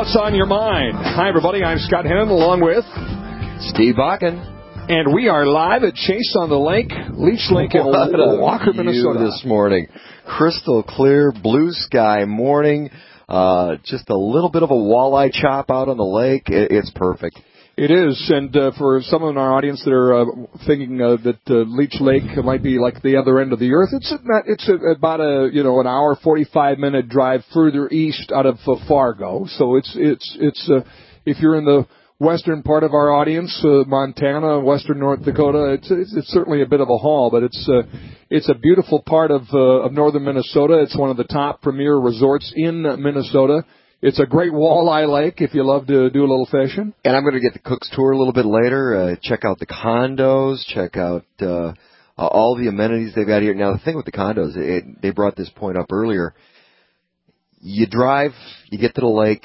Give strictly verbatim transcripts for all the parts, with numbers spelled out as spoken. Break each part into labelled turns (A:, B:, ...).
A: What's on Your Mind? Hi, everybody. I'm Scott Hennon, along with
B: Steve Bakken.
A: And we are live at Chase on the Lake, Leech Lake in Walker, Minnesota.
B: This morning. Crystal clear, blue sky morning. Uh, just a little bit of a walleye chop out on the lake. It, it's perfect.
A: It is, and uh, for some in our audience that are uh, thinking uh, that uh, Leech Lake might be like the other end of the earth, it's not, it's a, about a you know an hour forty-five minute drive further east out of uh, Fargo. So it's it's it's uh, if you're in the western part of our audience, uh, Montana, western North Dakota, it's, it's it's certainly a bit of a haul, but it's uh, it's a beautiful part of uh, of northern Minnesota. It's one of the top premier resorts in Minnesota. It's a great walleye lake if you love to do a little fishing.
B: And I'm going to get the Cook's Tour a little bit later. Uh, check out the condos. Check out uh, uh, all the amenities they've got here. Now, the thing with the condos, it, they brought this point up earlier. You drive, you get to the lake,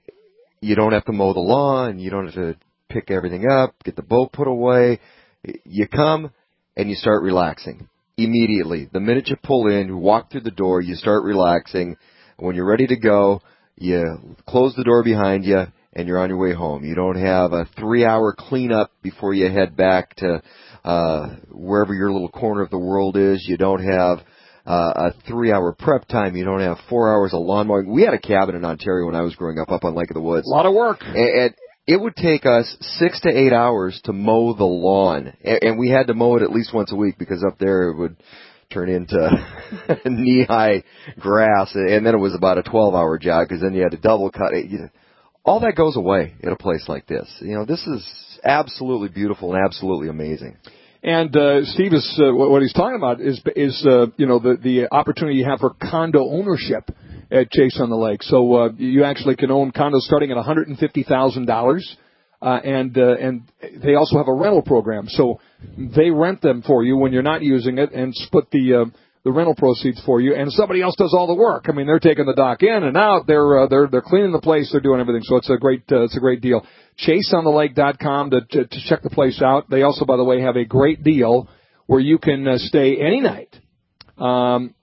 B: you don't have to mow the lawn, you don't have to pick everything up, get the boat put away. You come and you start relaxing immediately. The minute you pull in, you walk through the door, you start relaxing. When you're ready to go, you close the door behind you, and you're on your way home. You don't have a three-hour cleanup before you head back to uh, wherever your little corner of the world is. You don't have uh, a three-hour prep time. You don't have four hours of lawn mowing. We had a cabin in Ontario when I was growing up, up on Lake of the Woods.
A: A lot of work.
B: And, and it would take us six to eight hours to mow the lawn, and, and we had to mow it at least once a week because up there it would turn into knee-high grass, and then it was about a twelve-hour job because then you had to double cut it. You know, all that goes away at a place like this. You know, this is absolutely beautiful and absolutely amazing.
A: And uh, Steve is uh, what he's talking about is is uh, you know the the opportunity you have for condo ownership at Chase on the Lake. So uh, you actually can own condos starting at one hundred and fifty thousand dollars. Uh, and uh, and they also have a rental program, so they rent them for you when you're not using it, and split the uh, the rental proceeds for you. And somebody else does all the work. I mean, they're taking the dock in and out. They're uh, they're they're cleaning the place. They're doing everything. So it's a great uh, it's a great deal. chase on the lake dot com to, to to check the place out. They also, by the way, have a great deal where you can uh, stay any night. Um,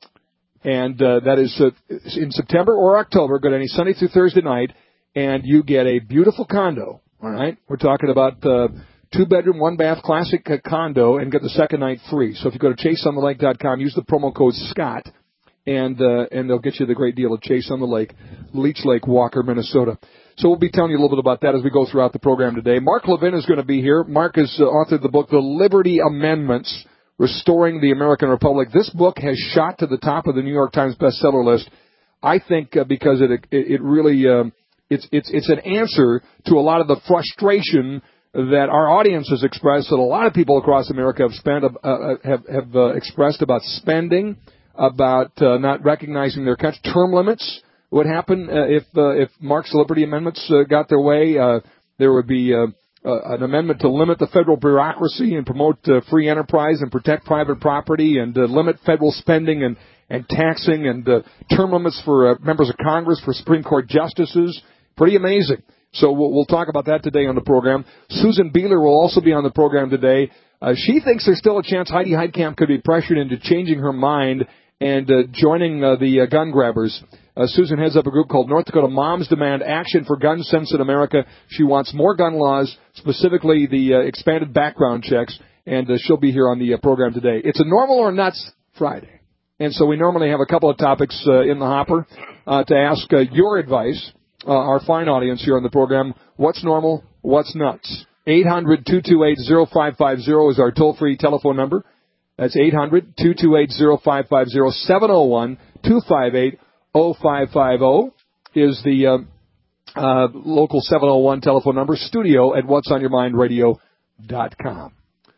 A: and uh, that is uh, in September or October. Go to any Sunday through Thursday night, and you get a beautiful condo. All right, we're talking about uh, two-bedroom, one-bath classic uh, condo, and get the second night free. So if you go to chase on the lake dot com, use the promo code Scott, and uh, and they'll get you the great deal at Chase on the Lake, Leech Lake, Walker, Minnesota. So we'll be telling you a little bit about that as we go throughout the program today. Mark Levin is going to be here. Mark has uh, authored the book, The Liberty Amendments, Restoring the American Republic. This book has shot to the top of the New York Times bestseller list, I think, uh, because it it, it really... Um, It's it's it's an answer to a lot of the frustration that our audience has expressed, that a lot of people across America have spent uh, have have uh, expressed about spending, about uh, not recognizing their country. Term limits would happen uh, if uh, if Mark's Liberty Amendments uh, got their way. Uh, there would be uh, uh, an amendment to limit the federal bureaucracy and promote uh, free enterprise and protect private property and uh, limit federal spending and and taxing and uh, term limits for uh, members of Congress, for Supreme Court justices. Pretty amazing. So we'll, we'll talk about that today on the program. Susan Beeler will also be on the program today. Uh, she thinks there's still a chance Heidi Heitkamp could be pressured into changing her mind and uh, joining uh, the uh, gun grabbers. Uh, Susan heads up a group called North Dakota Moms Demand Action for Gun Sense in America. She wants more gun laws, specifically the uh, expanded background checks, and uh, she'll be here on the uh, program today. It's a Normal or Nuts Friday, and so we normally have a couple of topics uh, in the hopper uh, to ask uh, your advice. Uh, our fine audience here on the program. What's normal? What's nuts? eight hundred, two two eight, zero five five zero is our toll-free telephone number. That's eight hundred, two two eight, zero five five zero. seven oh one, two five eight, oh five five oh is the uh, uh, local seven oh one telephone number. Studio at what's on your mind radio dot com.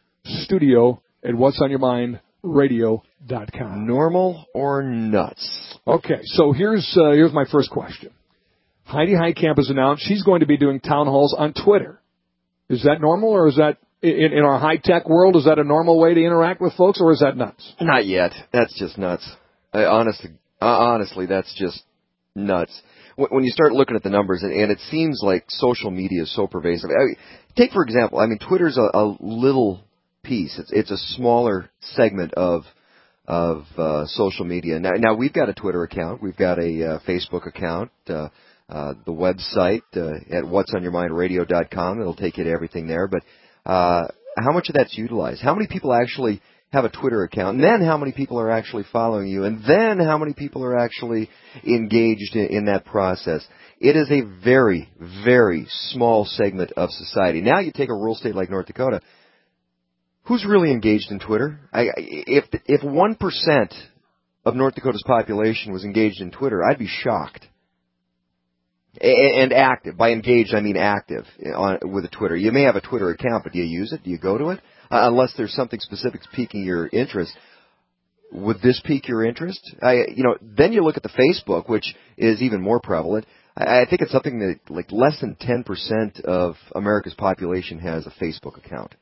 A: Studio at what's on your mind radio dot com.
B: Normal or nuts?
A: Okay, so here's uh, here's my first question. Heidi Heitkamp has announced she's going to be doing town halls on Twitter. Is that normal, or is that, in, in our high-tech world, is that a normal way to interact with folks, or is that nuts?
B: Not yet. That's just nuts. I, honestly, uh, honestly, that's just nuts. When, when you start looking at the numbers, and, and it seems like social media is so pervasive. I mean, take, for example, I mean, Twitter's a, a little piece. It's, it's a smaller segment of of uh, social media. Now, now, we've got a Twitter account. We've got a uh, Facebook account. Uh, uh, the website uh, at whats on your mind radio dot com. It'll take you to everything there. But uh, how much of that's utilized? How many people actually have a Twitter account? And then how many people are actually following you? And then how many people are actually engaged in, in that process? It is a very, very small segment of society. Now you take a rural state like North Dakota. Who's really engaged in Twitter? I, if if one percent of North Dakota's population was engaged in Twitter, I'd be shocked. And active. By engaged, I mean active on, with a Twitter. You may have a Twitter account, but do you use it? Do you go to it? Uh, unless there's something specific piquing your interest. Would this pique your interest? I, you know, then you look at the Facebook, which is even more prevalent. I, I think it's something that like less than ten percent of America's population has a Facebook account.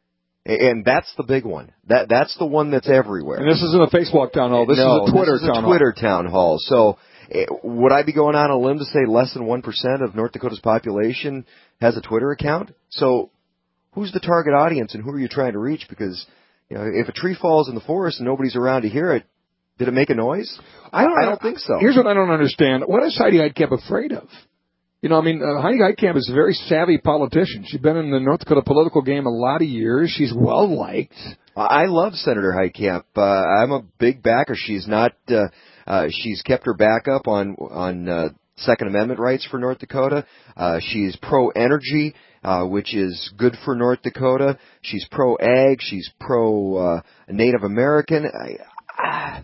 B: And that's the big one. That that's the one that's everywhere.
A: And this isn't a Facebook town hall. This
B: no,
A: is a Twitter
B: this is
A: town
B: a Twitter hall. town hall. So would I be going on a limb to say less than one percent of North Dakota's population has a Twitter account? So who's the target audience and who are you trying to reach? Because, you know, if a tree falls in the forest and nobody's around to hear it, did it make a noise?
A: I don't,
B: I don't think so.
A: Here's what I don't understand. What is Heidi Heitkamp afraid of? You know, I mean, uh, Heidi Heitkamp is a very savvy politician. She's been in the North Dakota political game a lot of years. She's well-liked.
B: I love Senator Heitkamp. Uh, I'm a big backer. She's not... Uh, Uh, she's kept her back up on on uh, Second Amendment rights for North Dakota. Uh, she's pro-energy, uh, which is good for North Dakota. She's pro-ag. She's pro-Native uh, American. I, I,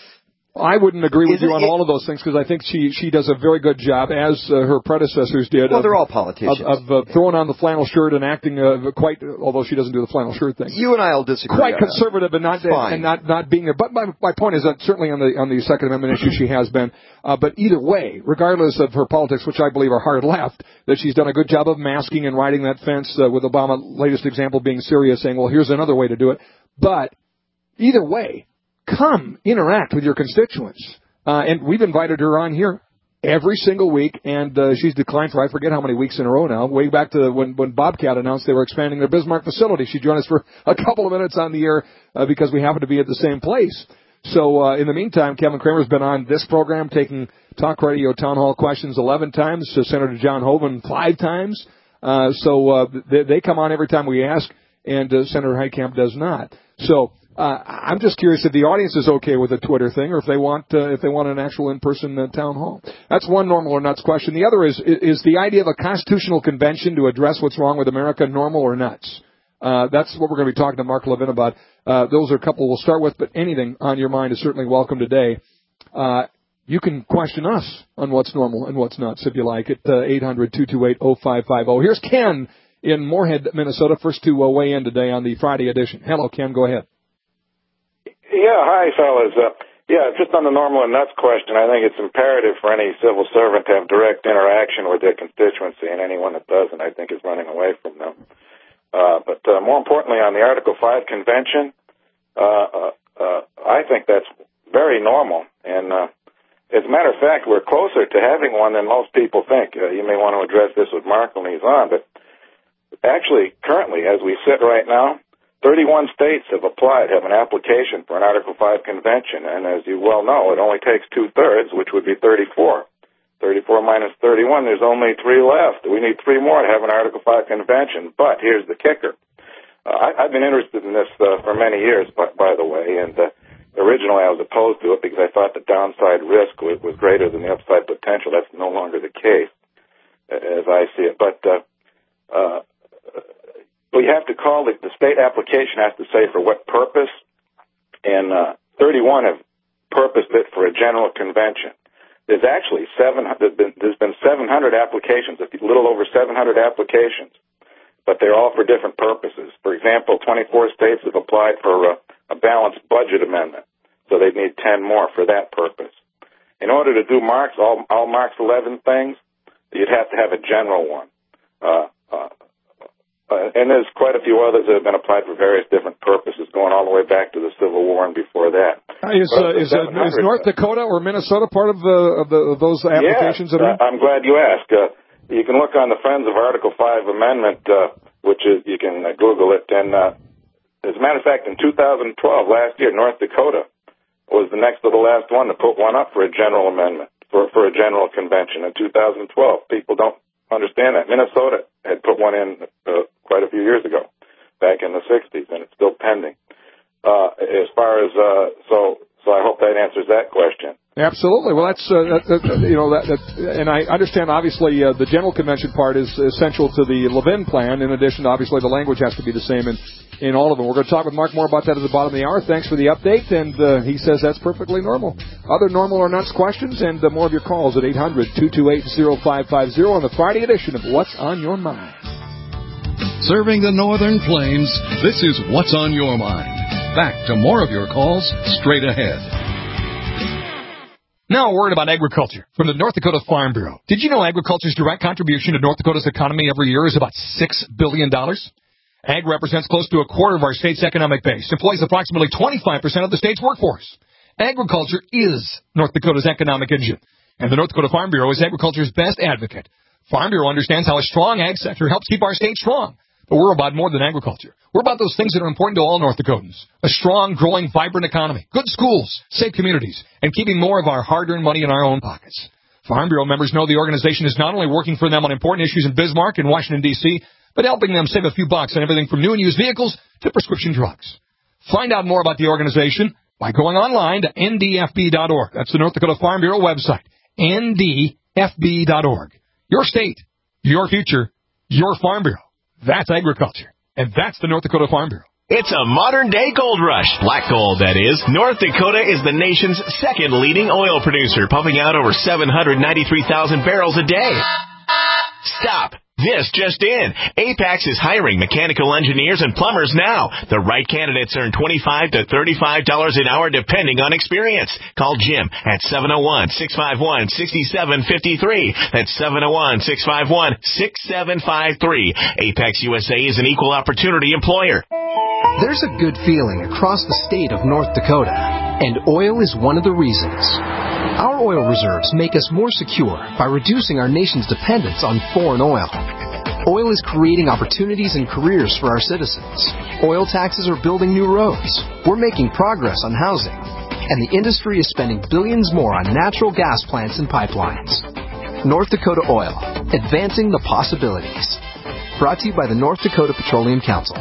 A: I wouldn't agree with
B: Is
A: you
B: it,
A: on
B: it,
A: all of those things because I think she she does a very good job, as uh, her predecessors did.
B: Well,
A: of,
B: they're all politicians.
A: Of, of uh, throwing on the flannel shirt and acting uh, quite, although she doesn't do the flannel shirt thing.
B: You and I will disagree.
A: Quite conservative and not
B: Fine.
A: and not not being there. But my my point is that certainly on the on the Second Amendment issue she has been. Uh, but either way, regardless of her politics, which I believe are hard left, that she's done a good job of masking and riding that fence. Uh, with Obama, latest example being Syria, saying, "Well, here's another way to do it." But either way, come interact with your constituents. Uh, and we've invited her on here every single week, and uh, she's declined for I forget how many weeks in a row now, way back to when, when Bobcat announced they were expanding their Bismarck facility. She joined us for a couple of minutes on the air uh, because we happened to be at the same place. So uh, in the meantime, Kevin Kramer's been on this program taking talk radio town hall questions eleven times, to Senator John Hoeven five times. Uh, so uh, they, they come on every time we ask, and uh, Senator Heitkamp does not. So Uh, I'm just curious if the audience is okay with the Twitter thing, or if they want uh, if they want an actual in-person uh, town hall. That's one normal or nuts question. The other is is the idea of a constitutional convention to address what's wrong with America normal or nuts? Uh, that's what we're going to be talking to Mark Levin about. Uh, those are a couple we'll start with, but anything on your mind is certainly welcome today. Uh, you can question us on what's normal and what's nuts if you like at uh, eight hundred, two two eight, oh five five oh. Here's Ken in Moorhead, Minnesota, first to uh, weigh in today on the Friday edition. Hello, Ken. Go ahead.
C: Yeah, hi, fellas. Uh, yeah, just on the normal and nuts question, I think it's imperative for any civil servant to have direct interaction with their constituency, and anyone that doesn't, I think, is running away from them. Uh, but uh, more importantly, on the Article five convention, uh, uh, uh, I think that's very normal. And uh, as a matter of fact, we're closer to having one than most people think. Uh, you may want to address this with Mark when he's on, but actually, currently, as we sit right now, thirty-one states have applied, have an application for an Article five convention, and as you well know, it only takes two-thirds, which would be thirty-four. thirty-four minus thirty-one, there's only three left. We need three more to have an Article five convention, but here's the kicker. Uh, I, I've been interested in this uh, for many years, by, by the way, and uh, originally I was opposed to it because I thought the downside risk was, was greater than the upside potential. That's no longer the case, as I see it. But uh, uh, Well, you have to call the, the state application has to say for what purpose, and uh, thirty-one have purposed it for a general convention. There's actually seven. There's been, there's been seven hundred applications, a little over seven hundred applications, but they're all for different purposes. For example, twenty-four states have applied for a, a balanced budget amendment, so they need ten more for that purpose. In order to do Mark's all, all Mark's eleven things, you'd have to have a general one. Uh, uh, Uh, and there's quite a few others that have been applied for various different purposes, going all the way back to the Civil War and before that.
A: Uh, is, uh, is, uh, is North Dakota or Minnesota part of, the, of, the, of those applications?
C: Yes,
A: that are...
C: uh, I'm glad you asked. Uh, you can look on the Friends of Article five Amendment, uh, which is, you can uh, Google it. And uh, as a matter of fact, in two thousand twelve, last year, North Dakota was the next to the last one to put one up for a general amendment. for, for a general convention in two thousand twelve. People don't understand that. Minnesota had put one in uh, quite a few years ago, back in the sixties, and it's still pending. Uh, as far as, uh, so, so I hope that answers that question.
A: Absolutely. Well, that's, uh, that, that, you know, that, that, and I understand, obviously, uh, the general convention part is essential to the Levin plan. In addition, obviously, the language has to be the same in, in all of them. We're going to talk with Mark more about that at the bottom of the hour. Thanks for the update, and uh, he says that's perfectly normal. Other normal or nuts questions and uh, more of your calls at eight hundred, two two eight, oh five five oh on the Friday edition of What's on Your Mind.
D: Serving the Northern Plains, this is What's on Your Mind. Back to more of your calls straight ahead.
E: Now a word about agriculture from the North Dakota Farm Bureau. Did you know agriculture's direct contribution to North Dakota's economy every year is about six billion dollars? Ag represents close to a quarter of our state's economic base, employs approximately twenty-five percent of the state's workforce. Agriculture is North Dakota's economic engine, and the North Dakota Farm Bureau is agriculture's best advocate. Farm Bureau understands how a strong ag sector helps keep our state strong. But we're about more than agriculture. We're about those things that are important to all North Dakotans. A strong, growing, vibrant economy, good schools, safe communities, and keeping more of our hard-earned money in our own pockets. Farm Bureau members know the organization is not only working for them on important issues in Bismarck and Washington, D C, but helping them save a few bucks on everything from new and used vehicles to prescription drugs. Find out more about the organization by going online to N D F B dot org. That's the North Dakota Farm Bureau website, N D F B dot org. Your state, your future, your Farm Bureau. That's agriculture, and that's the North Dakota Farm Bureau.
F: It's a modern-day gold rush. Black gold, that is. North Dakota is the nation's second leading oil producer, pumping out over seven hundred ninety-three thousand barrels a day. Stop. This just in. Apex is hiring mechanical engineers and plumbers now. The right candidates earn twenty-five to thirty-five dollars an hour depending on experience. Call Jim at seven oh one, six five one, six seven five three. That's seven oh one, six five one, six seven five three. Apex U S A is an equal opportunity employer.
G: There's a good feeling across the state of North Dakota, and oil is one of the reasons. Our oil reserves make us more secure by reducing our nation's dependence on foreign oil. Oil is creating opportunities and careers for our citizens. Oil taxes are building new roads. We're making progress on housing. And the industry is spending billions more on natural gas plants and pipelines. North Dakota Oil, advancing the possibilities. Brought to you by the North Dakota Petroleum Council.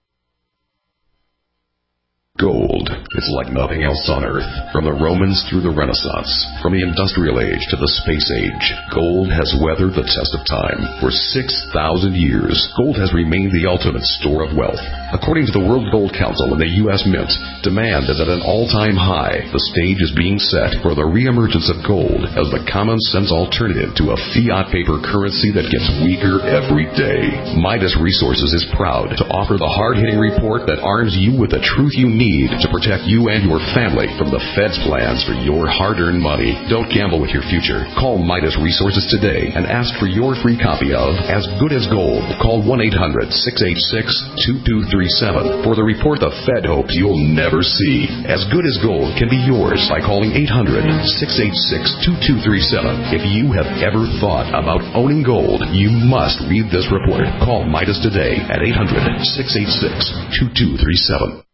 H: Gold is like nothing else on Earth. From the Romans through the Renaissance, from the Industrial Age to the Space Age, gold has weathered the test of time. For six thousand years, gold has remained the ultimate store of wealth. According to the World Gold Council and the U S Mint, demand is at an all-time high. The stage is being set for the reemergence of gold as the common-sense alternative to a fiat paper currency that gets weaker every day. Midas Resources is proud to offer the hard-hitting report that arms you with the truth you need to protect you and your family from the Fed's plans for your hard-earned money. Don't gamble with your future. Call Midas Resources today and ask for your free copy of As Good as Gold. Call one eight hundred, six eight six, two two three seven for the report the Fed hopes you'll never see. As Good as Gold can be yours by calling eight hundred, six eight six, two two three seven. If you have ever thought about owning gold, you must read this report. Call Midas today at eight hundred, six eight six, two two three seven.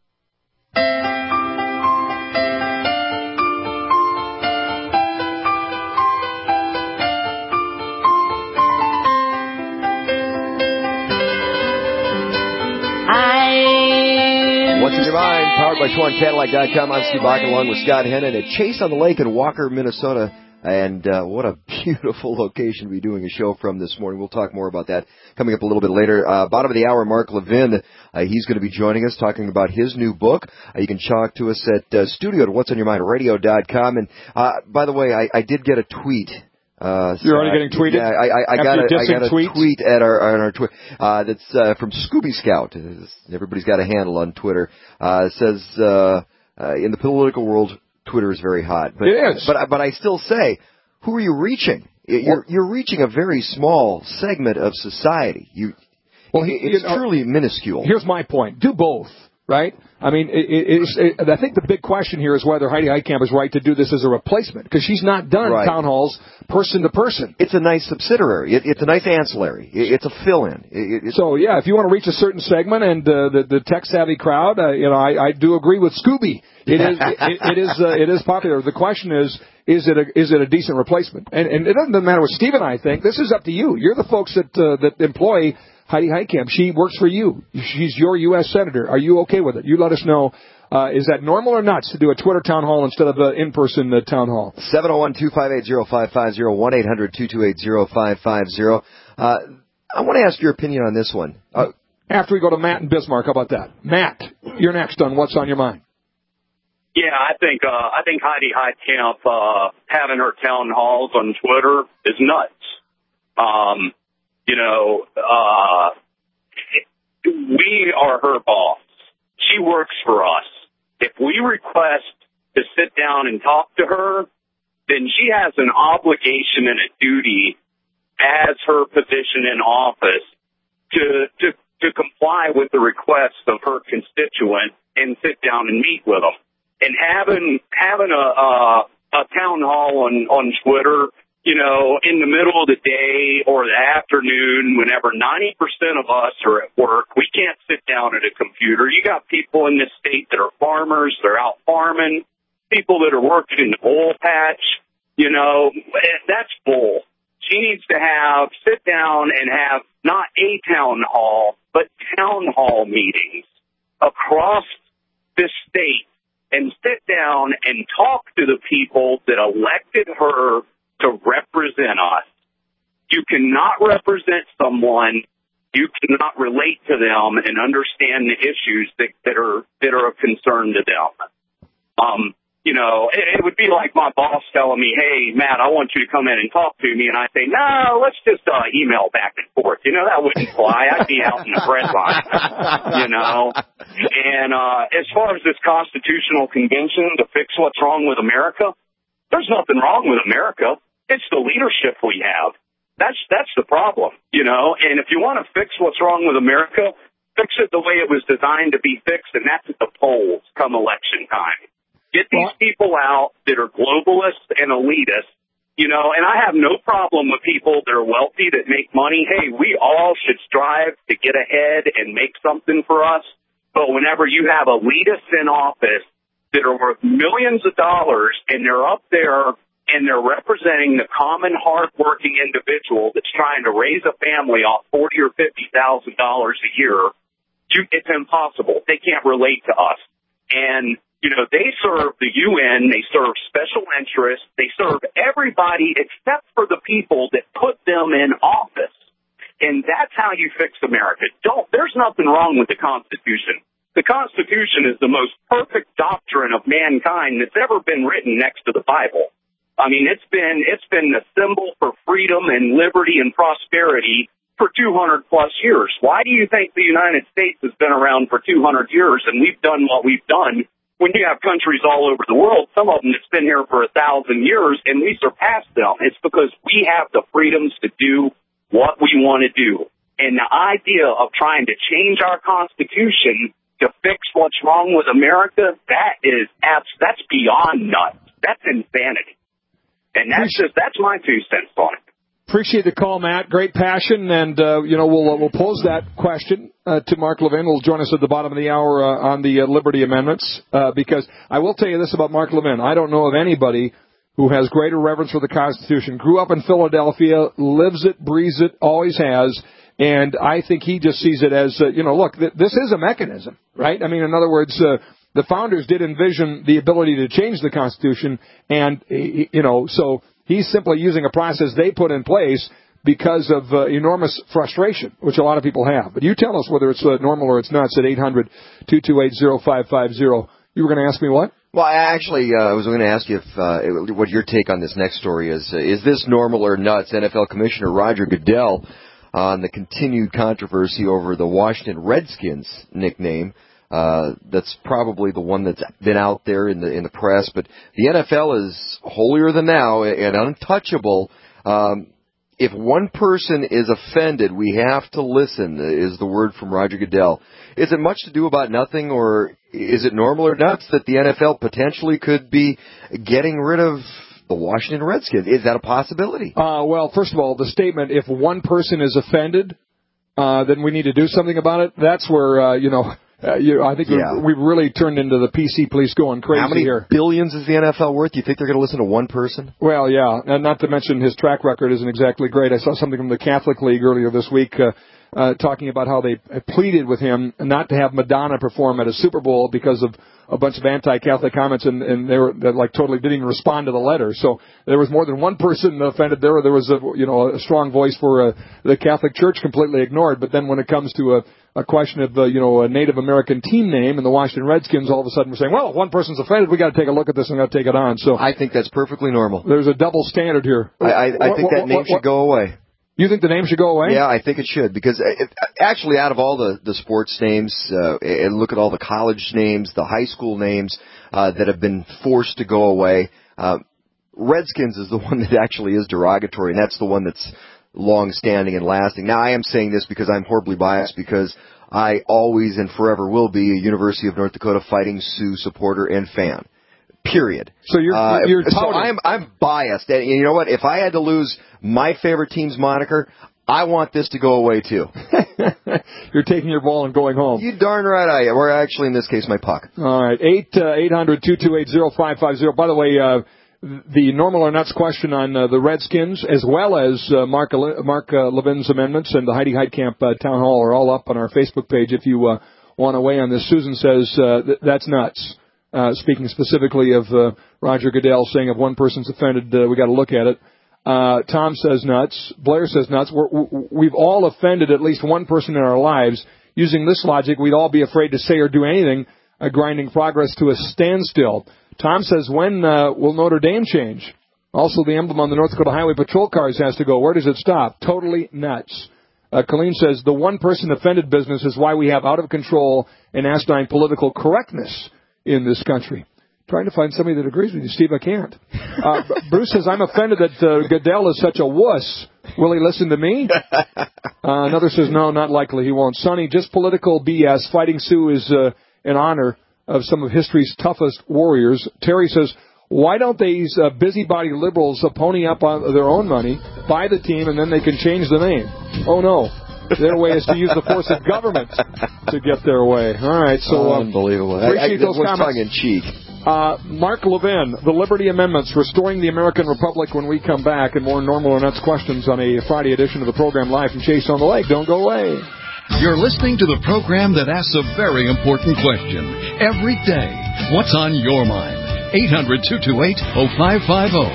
B: What's in your mind? Powered by Schwann Cadillac dot com. I'm Steve Bach along with Scott Hennon at Chase on the Lake in Walker, Minnesota. And uh, what a beautiful location to be doing a show from this morning. We'll talk more about that coming up a little bit later. Uh, bottom of the hour, Mark Levin, uh, he's going to be joining us talking about his new book. Uh, you can talk to us at uh, studio at whats on your mind radio dot com. And uh, by the way, I, I did get a tweet. Uh,
A: You're already getting tweeted?
B: Yeah, I, I, I got a, I got a
A: tweets?
B: tweet at our, on our Twitter, uh, that's, uh, from Scooby Scout. Everybody's got a handle on Twitter. Uh, it says, uh, uh, in the political world, Twitter is very hot. But,
A: it is.
B: But, but I still say, who are you reaching? You're, you're reaching a very small segment of society. You, well, he, it's you know, truly minuscule.
A: Here's my point. Do both. Right? I mean, it, it, it's, it, I think the big question here is whether Heidi Heitkamp is right to do this as a replacement, because she's not done right. town halls person to person.
B: It's a nice subsidiary. It, it's a nice ancillary. It, it's a fill-in. It, it,
A: so, yeah, if you want to reach a certain segment and uh, the, the tech-savvy crowd, uh, you know, I, I do agree with Scooby. It is, it, it is, uh, it is popular. The question is, is it a, is it a decent replacement? And, and it doesn't matter what Steve and I think. This is up to you. You're the folks that uh, that employ Heidi Heitkamp. She works for you. She's your U S Senator. Are you okay with it? You let us know. Uh, is that normal or nuts to do a Twitter town hall instead of an in-person uh, town hall?
B: seven oh one, two five eight, oh five five oh, one eight hundred, two two eight, oh five five oh. Uh, I want to ask your opinion on this one. Uh,
A: After we go to Matt and Bismarck, how about that? Matt, you're next on What's on Your Mind.
I: Yeah, I think uh, I think Heidi Heitkamp uh, having her town halls on Twitter is nuts. Um, you know, uh, we are her boss. She works for us. If we request to sit down and talk to her, then she has an obligation and a duty as her position in office to to to comply with the requests of her constituent and sit down and meet with them. And having having a a, a town hall on on Twitter, you know, in the middle of the day or the afternoon, whenever ninety percent of us are at work, we can't sit down at a computer. You got people in this state that are farmers, they're out farming, people that are working in the oil patch, you know, that's bull. She needs to have, sit down and have not a town hall, but town hall meetings across this state and sit down and talk to the people that elected her to represent us. You cannot represent someone, you cannot relate to them and understand the issues that, that are that are of concern to them. Um, you know, it, it would be like my boss telling me, "Hey, Matt, I want you to come in and talk to me," and I say, "No, let's just uh, email back and forth." You know, that wouldn't fly. I'd be out in the bread line. You know, and uh, as far as this constitutional convention to fix what's wrong with America, there's nothing wrong with America. It's the leadership we have. That's that's the problem, you know. And if you want to fix what's wrong with America, fix it the way it was designed to be fixed, and that's at the polls come election time. Get these people out that are globalists and elitists, you know, and I have no problem with people that are wealthy, that make money. Hey, we all should strive to get ahead and make something for us. But whenever you have elitists in office that are worth millions of dollars and they're up there and they're representing the common, hard-working individual that's trying to raise a family off forty or fifty thousand dollars a year, you, it's impossible. They can't relate to us. And, you know, they serve the U N, they serve special interests, they serve everybody except for the people that put them in office. And that's how you fix America. Don't, there's nothing wrong with the Constitution. The Constitution is the most perfect doctrine of mankind that's ever been written next to the Bible. I mean, it's been it's been the symbol for freedom and liberty and prosperity for two hundred plus years. Why do you think the United States has been around for two hundred years and we've done what we've done when you have countries all over the world, some of them that's been here for a thousand years, and we surpassed them? It's because we have the freedoms to do what we want to do. And the idea of trying to change our Constitution to fix what's wrong with America, that is abs- that's beyond nuts. That's insanity. And that's just, that's my two cents on it.
A: Appreciate the call, Matt. Great passion, and uh, you know we'll uh, we'll pose that question uh, to Mark Levin. Will join us at the bottom of the hour uh, on the uh, Liberty Amendments, uh, because I will tell you this about Mark Levin: I don't know of anybody who has greater reverence for the Constitution. Grew up in Philadelphia, lives it, breathes it, always has, and I think he just sees it as uh, you know, look, th- this is a mechanism, right? I mean, in other words. Uh, The founders did envision the ability to change the Constitution, and, you know, so he's simply using a process they put in place because of uh, enormous frustration, which a lot of people have. But you tell us whether it's uh, normal or it's nuts at eight hundred, two two eight, oh five five oh. You were going to ask me what?
B: Well, I actually, uh, I was going to ask you if, uh, what your take on this next story is. Uh, is this normal or nuts? N F L Commissioner Roger Goodell on the continued controversy over the Washington Redskins nickname. Uh, that's probably the one that's been out there in the in the press. But the N F L is holier than thou and untouchable. Um, if one person is offended, we have to listen, is the word from Roger Goodell. Is it much to do about nothing, or is it normal or nuts that the N F L potentially could be getting rid of the Washington Redskins? Is that a possibility?
A: Uh, well, first of all, the statement, if one person is offended, uh, then we need to do something about it. That's where, uh, you know... uh, you know, I think
B: yeah.
A: we've, we've really turned into the P C police going crazy
B: How many
A: here.
B: billions is the N F L worth? Do you think they're going to listen to one person?
A: Well, yeah, and not to mention his track record isn't exactly great. I saw something from the Catholic League earlier this week uh, uh, talking about how they pleaded with him not to have Madonna perform at a Super Bowl because of a bunch of anti-Catholic comments, and, and they were that like totally didn't even respond to the letter. So there was more than one person offended. There, there was a you know a strong voice for uh, the Catholic Church completely ignored. But then when it comes to a a question of, uh, you know, a Native American team name and the Washington Redskins, all of a sudden we're saying, well, if one person's offended, we got to take a look at this and got to take it on. So
B: I think that's perfectly normal.
A: There's a double standard here.
B: I, I, I think that name what, what, should go away.
A: You think the name should go away?
B: Yeah, I think it should, because it, actually out of all the, the sports names, uh, and look at all the college names, the high school names uh, that have been forced to go away, uh, Redskins is the one that actually is derogatory, and that's the one that's long-standing and lasting. Now, I am saying this because I'm horribly biased, because I always and forever will be a University of North Dakota Fighting Sioux supporter and fan. Period.
A: So you're
B: uh,
A: you're
B: so I'm I'm biased, and you know what? If I had to lose my favorite team's moniker, I want this to go away too.
A: You're taking your ball and going home.
B: You darn right I am. Or actually, in this case, my puck.
A: All right, eight uh, eight hundred two two eight zero five five zero. By the way, uh, the normal or nuts question on uh, the Redskins, as well as uh, Mark Mark uh, Levin's amendments and the Heidi Heitkamp uh, town hall, are all up on our Facebook page. If you uh, want to weigh on this, Susan says uh, th- that's nuts. Uh, speaking specifically of uh, Roger Goodell saying if one person's offended, uh, we got to look at it. Uh, Tom says nuts. Blair says nuts. We're, we've all offended at least one person in our lives. Using this logic, we'd all be afraid to say or do anything, uh, grinding progress to a standstill. Tom says, when uh, will Notre Dame change? Also, the emblem on the North Dakota Highway Patrol cars has to go. Where does it stop? Totally nuts. Uh, Colleen says, the one person offended business is why we have out of control and asinine political correctness in this country. Trying to find somebody that agrees with you, Steve. I can't. Uh, Bruce says, I'm offended that uh, Goodell is such a wuss. Will he listen to me? Uh, another says, no, not likely. He won't. Sonny, just political B S. Fighting Sioux is uh, in honor of some of history's toughest warriors. Terry says, why don't these uh, busybody liberals uh, pony up on their own money, buy the team, and then they can change the name? Oh, no. Their way is to use the force of government to get their way. All right, so uh,
B: unbelievable.
A: Appreciate
B: I, I,
A: those
B: was
A: comments.
B: tongue in cheek.
A: Uh, Mark Levin, the Liberty Amendments, restoring the American Republic when we come back, and more normal or nuts questions on a Friday edition of the program live from Chase on the Lake. Don't go away.
D: You're listening to the program that asks a very important question every day. What's on your mind? eight hundred two two eight oh five five oh.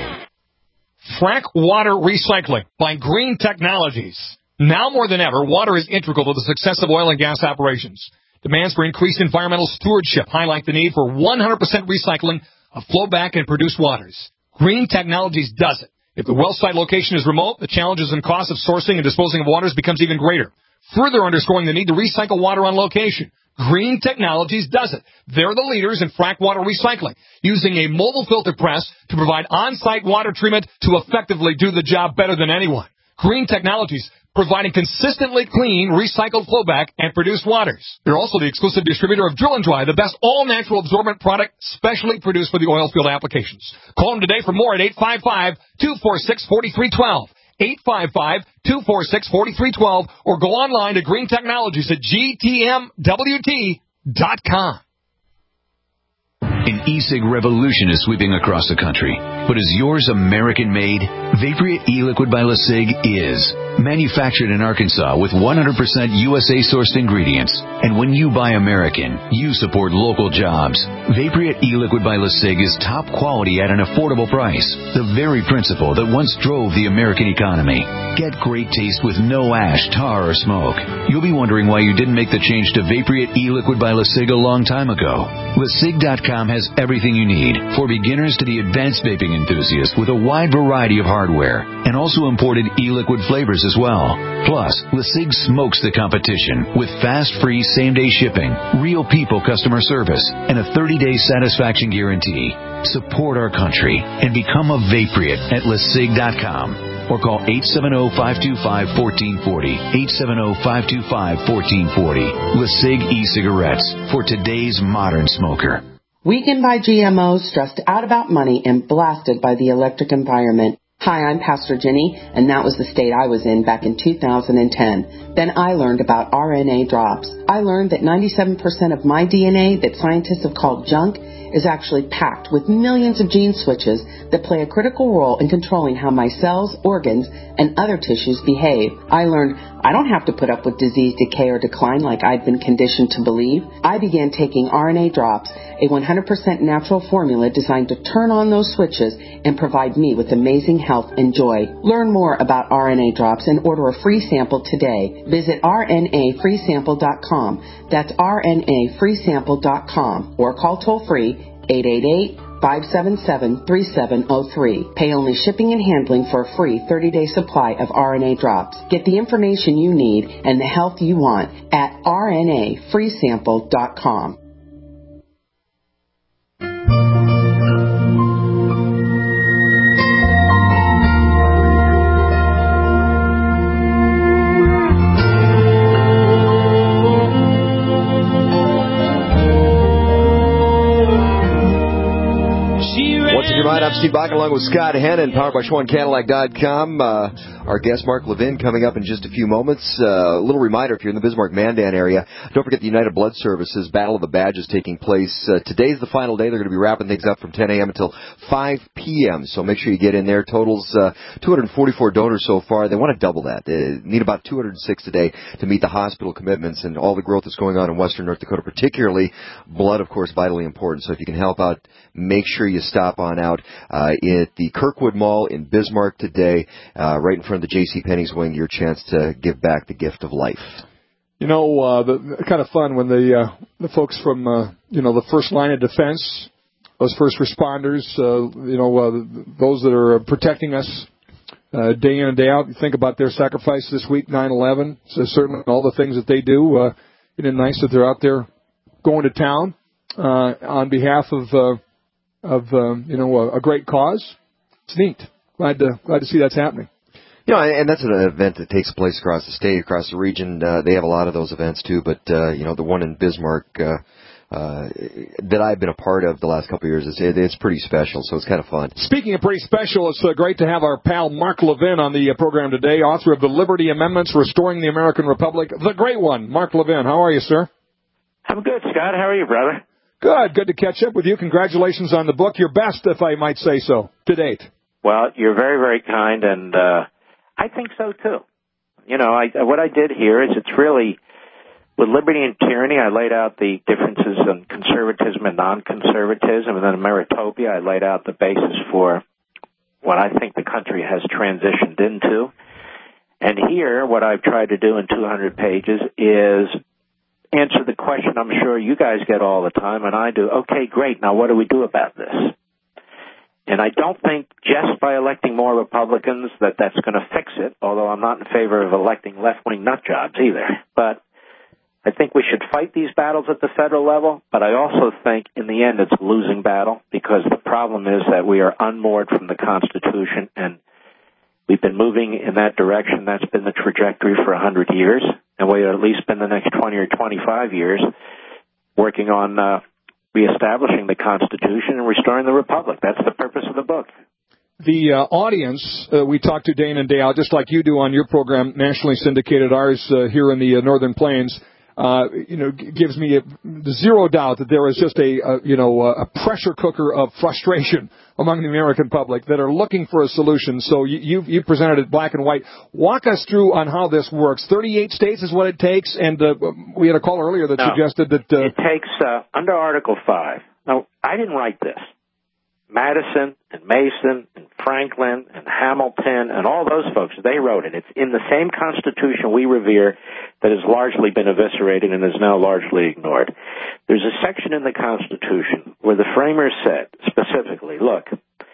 E: Frack Water Recycling by Green Technologies. Now more than ever, water is integral to the success of oil and gas operations. Demands for increased environmental stewardship highlight the need for one hundred percent recycling of flowback and produced waters. Green Technologies does it. If the well site location is remote, the challenges and costs of sourcing and disposing of waters becomes even greater, further underscoring the need to recycle water on location. Green Technologies does it. They're the leaders in frack water recycling, using a mobile filter press to provide on-site water treatment to effectively do the job better than anyone. Green Technologies, providing consistently clean, recycled flowback and produced waters. They're also the exclusive distributor of Drill and Dry, the best all-natural absorbent product specially produced for the oil field applications. Call them today for more at eight five five, two four six, four three one two, eight five five, two four six, four three one two, or go online to Green Technologies at G T M W T dot com.
J: An e-cig revolution is sweeping across the country. But is yours American-made? Vaporia e-liquid by LeSig is. Manufactured in Arkansas with one hundred percent U S A-sourced ingredients. And when you buy American, you support local jobs. Vaporia e-liquid by LeSig is top quality at an affordable price. The very principle that once drove the American economy. Get great taste with no ash, tar, or smoke. You'll be wondering why you didn't make the change to Vaporia e-liquid by LeSig a long time ago. Le Sig dot com has everything you need, for beginners to the advanced vaping enthusiast, with a wide variety of hardware, and also imported e-liquid flavors as well. Plus, LeSig smokes the competition with fast, free, same-day shipping, real people customer service, and a thirty-day satisfaction guarantee. Support our country and become a Vaporit at Le Sig dot com. Or call eight seven zero, five two five, one four four zero, eight seven zero, five two five, one four four zero. LeSig e-cigarettes for today's modern smoker.
K: Weakened by G M Os, stressed out about money, and blasted by the electric environment, Hi, I'm Pastor Jenny, and that was the state I was in back in two thousand ten. Then I learned about R N A drops. I learned that ninety-seven percent of my D N A that scientists have called junk is actually packed with millions of gene switches that play a critical role in controlling how my cells, organs, and other tissues behave. I learned I don't have to put up with disease, decay, or decline like I'd been conditioned to believe. I began taking R N A drops, a one hundred percent natural formula designed to turn on those switches and provide me with amazing health and joy. Learn more about R N A drops and order a free sample today. Visit R N A free sample dot com. That's R N A free sample dot com or call toll-free eight eight eight, five seven seven, three seven zero three. Pay only shipping and handling for a free thirty-day supply of R N A drops. Get the information you need and the health you want at R N A free sample dot com.
B: I'm Steve Bach along with Scott Hennon, powered by Schwann Cadillac dot com. Uh, our guest, Mark Levin, coming up in just a few moments. Uh, a little reminder, if you're in the Bismarck-Mandan area, don't forget the United Blood Services Battle of the Badges taking place. Uh, today's the final day. They're going to be wrapping things up from ten a.m. until five p.m., so make sure you get in there. Totals uh, two hundred forty-four donors so far. They want to double that. They need about two hundred six today to meet the hospital commitments and all the growth that's going on in western North Dakota, particularly blood, of course, vitally important. So if you can help out, make sure you stop on out uh, at the Kirkwood Mall in Bismarck today, uh, right in front of the JCPenney's wing, your chance to give back the gift of life.
A: You know, uh, the kind of fun when the uh, the folks from uh, you know the first line of defense, those first responders, uh, you know, uh, those that are protecting us uh, day in and day out. You think about their sacrifice this week, nine eleven. So certainly all the things that they do. Uh, it's nice that they're out there going to town uh, on behalf of uh, of uh, you know a, a great cause. It's neat. Glad to glad to see that's happening.
B: You know, and that's an event that takes place across the state, across the region. Uh, they have a lot of those events too, but uh, you know, the one in Bismarck uh, uh, that I've been a part of the last couple of years, it's, it's pretty special, so it's kind of fun.
A: Speaking of pretty special, it's uh, great to have our pal Mark Levin on the uh, program today, author of the Liberty Amendments, Restoring the American Republic, the great one. Mark Levin, how are you, sir?
L: I'm good, Scott. How are you, brother?
A: Good. Good to catch up with you. Congratulations on the book. Your best, if I might say so, to date.
L: Well, you're very, very kind, and uh, I think so, too. You know, I, what I did here is it's really, with Liberty and Tyranny, I laid out the differences in conservatism and non-conservatism, and then in Meritopia, I laid out the basis for what I think the country has transitioned into. And here, what I've tried to do in two hundred pages is answer the question I'm sure you guys get all the time, and I do. Okay, great. Now, what do we do about this? And I don't think just by electing more Republicans that that's going to fix it, although I'm not in favor of electing left-wing nut jobs either. But I think we should fight these battles at the federal level, but I also think in the end it's a losing battle because the problem is that we are unmoored from the Constitution, and we've been moving in that direction. That's been the trajectory for one hundred years, and we'll at least spend the next twenty or twenty-five years working on uh, reestablishing the Constitution and restoring the Republic. That's the purpose of the book.
A: The uh, audience uh, we talk to day in and day out, just like you do on your program, nationally syndicated, ours uh, here in the uh, Northern Plains, uh, you know, g- gives me a, zero doubt that there is just a, a you know a pressure cooker of frustration among the American public that are looking for a solution. So you you, you presented it black and white. Walk us through on how this works. thirty-eight states is what it takes, and uh, we had a caller earlier that
L: no,
A: suggested that uh,
L: it takes uh, under Article Five. Now, I didn't write this. Madison and Mason and Franklin and Hamilton and all those folks, they wrote it. It's in the same Constitution we revere that has largely been eviscerated and is now largely ignored. There's a section in the Constitution where the framers said specifically, look,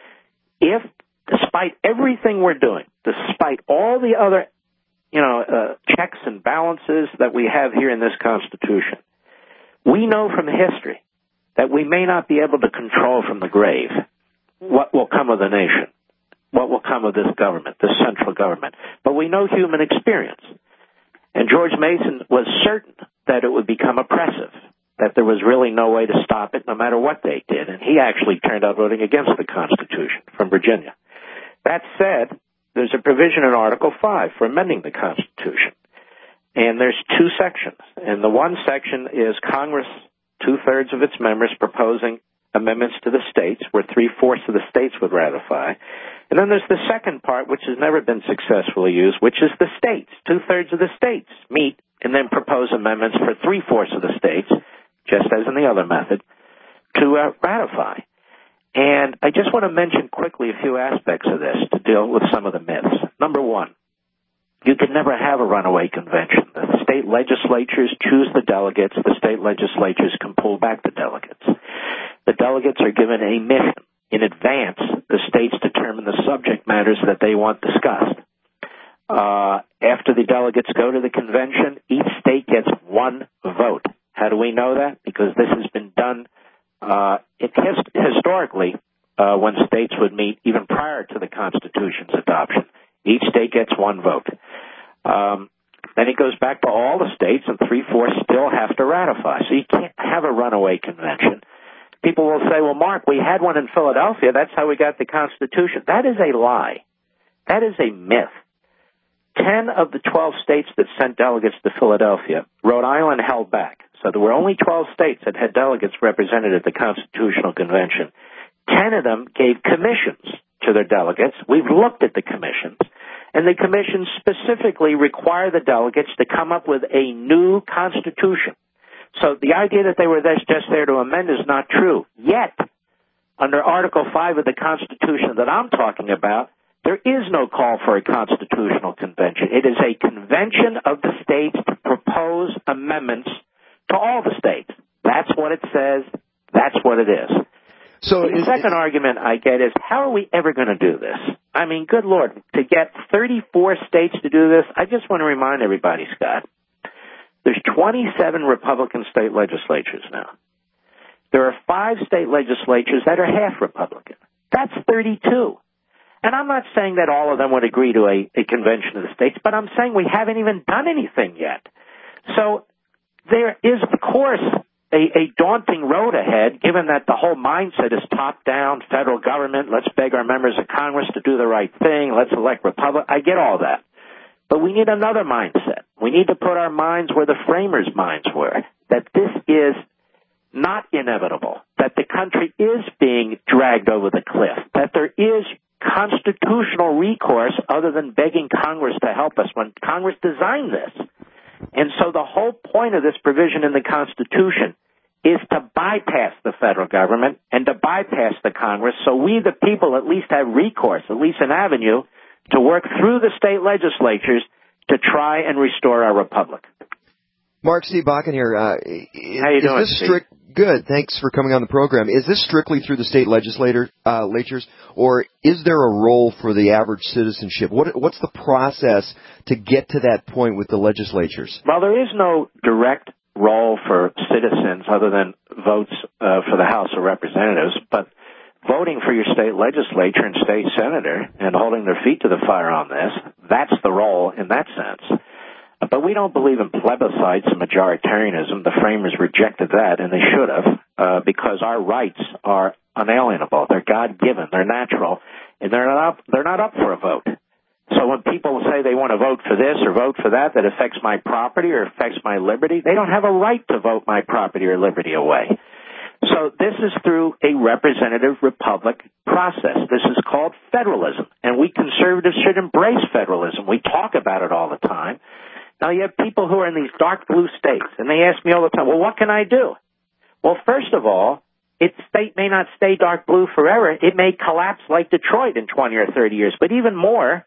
L: if despite everything we're doing, despite all the other, you know, uh, checks and balances that we have here in this Constitution, we know from history that we may not be able to control from the grave what will come of the nation, what will come of this government, this central government. But we know human experience. And George Mason was certain that it would become oppressive, that there was really no way to stop it no matter what they did. And he actually turned out voting against the Constitution from Virginia. That said, there's a provision in Article five for amending the Constitution. And there's two sections. And the one section is Congress, two-thirds of its members, proposing amendments to the states, where three-fourths of the states would ratify. And then there's the second part, which has never been successfully used, which is the states. Two-thirds of the states meet and then propose amendments for three-fourths of the states, just as in the other method, to uh, ratify. And I just want to mention quickly a few aspects of this to deal with some of the myths. Number one, you can never have a runaway convention. The state legislatures choose the delegates. The state legislatures can pull back the delegates. The delegates are given a mission. In advance, the states determine the subject matters that they want discussed. Uh, after the delegates go to the convention, each state gets one vote. How do we know that? Because this has been done uh, it has, historically uh, when states would meet even prior to the Constitution's adoption. Each state gets one vote. Um, then it goes back to all the states, and three-fourths still have to ratify. So you can't have a runaway convention. People will say, well, Mark, we had one in Philadelphia. That's how we got the Constitution. That is a lie. That is a myth. Ten of the twelve states that sent delegates to Philadelphia, Rhode Island held back. So there were only twelve states that had delegates represented at the Constitutional Convention. Ten of them gave commissions to their delegates. We've looked at the commissions, and the commissions specifically require the delegates to come up with a new Constitution. So the idea that they were just there to amend is not true. Yet, under Article five of the Constitution that I'm talking about, there is no call for a constitutional convention. It is a convention of the states to propose amendments to all the states. That's what it says. That's what it is. So the second argument I get is, how are we ever going to do this? I mean, good Lord, to get thirty-four states to do this, I just want to remind everybody, Scott, there's twenty-seven Republican state legislatures now. There are five state legislatures that are half Republican. That's thirty-two. And I'm not saying that all of them would agree to a, a convention of the states, but I'm saying we haven't even done anything yet. So there is, of course, a, a daunting road ahead, given that the whole mindset is top-down, federal government, let's beg our members of Congress to do the right thing, let's elect Republicans. I get all that. But we need another mindset. We need to put our minds where the framers' minds were, that this is not inevitable, that the country is being dragged over the cliff, that there is constitutional recourse other than begging Congress to help us when Congress designed this. And so the whole point of this provision in the Constitution is to bypass the federal government and to bypass the Congress, so we, the people, at least have recourse, at least an avenue, to work through the state legislatures to try and restore our republic.
B: Mark C. Bakken here. Uh,
L: How you
B: is
L: doing,
B: this strict? Good. Thanks for coming on the program. Is this strictly through the state legislator, uh, legislatures, or is there a role for the average citizenship? What, what's the process to get to that point with the legislatures?
L: Well, there is no direct role for citizens other than votes uh, for the House of Representatives, but voting for your state legislature and state senator and holding their feet to the fire on this, that's the role in that sense. But we don't believe in plebiscites and majoritarianism. The framers rejected that, and they should have, uh, because our rights are unalienable. They're God-given. They're natural, and they're not up, they're not up for a vote. So when people say they want to vote for this or vote for that that affects my property or affects my liberty, they don't have a right to vote my property or liberty away. So this is through a representative republic process. This is called federalism, and we conservatives should embrace federalism. We talk about it all the time. Now, you have people who are in these dark blue states, and they ask me all the time, well, what can I do? Well, first of all, its state may not stay dark blue forever. It may collapse like Detroit in twenty or thirty years. But even more,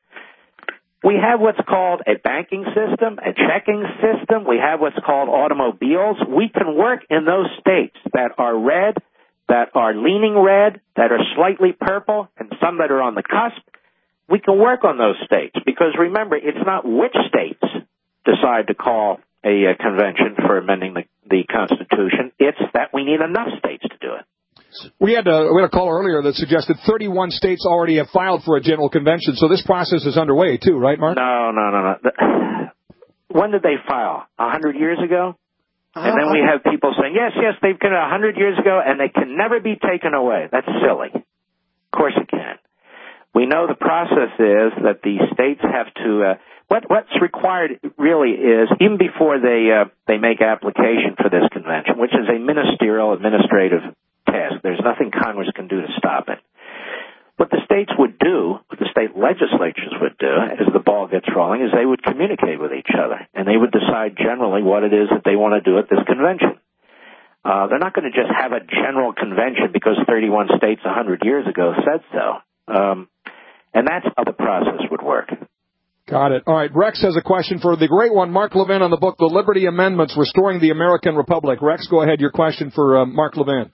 L: we have what's called a banking system, a checking system. We have what's called automobiles. We can work in those states that are red, that are leaning red, that are slightly purple, and some that are on the cusp. We can work on those states because, remember, it's not which states decide to call a, a convention for amending the, the Constitution. It's that we need enough states to do it.
A: We had, a, we had a caller earlier that suggested thirty-one states already have filed for a general convention, so this process is underway too, right, Mark?
L: No, no, no, no. The, when did they file? A hundred years ago? And then we have people saying, yes, yes, they've done it a hundred years ago, and they can never be taken away. That's silly. Of course it can. We know the process is that the states have to, uh, what, what's required really is, even before they, uh, they make application for this convention, which is a ministerial administrative task, there's nothing Congress can do to stop it. What the states would do, what the state legislatures would do, as the ball gets rolling, is they would communicate with each other, and they would decide generally what it is that they want to do at this convention. Uh, they're not going to just have a general convention because thirty-one states one hundred years ago said so. Um, and that's how the process would work.
A: Got it. All right. Rex has a question for the great one, Mark Levin, on the book, The Liberty Amendments, Restoring the American Republic. Rex, go ahead. Your question for uh, Mark Levin.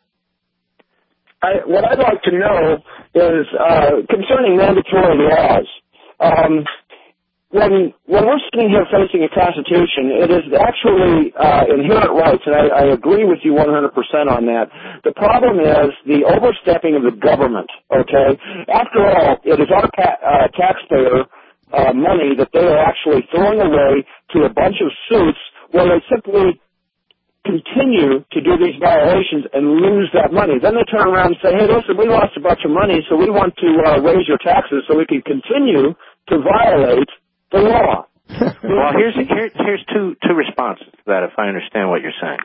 M: I, what I'd like to know is uh, concerning mandatory laws. Um, when when we're sitting here facing a constitution, it is actually uh, inherent rights, and I, I agree with you one hundred percent on that. The problem is the overstepping of the government, okay? After all, it is our ta- uh, taxpayer uh, money that they are actually throwing away to a bunch of suits where they simply continue to do these violations and lose that money. Then they turn around and say, hey, listen, we lost a bunch of money, so we want to uh, raise your taxes so we can continue to violate the law.
L: Well, here's here, here's two two responses to that, if I understand what you're saying.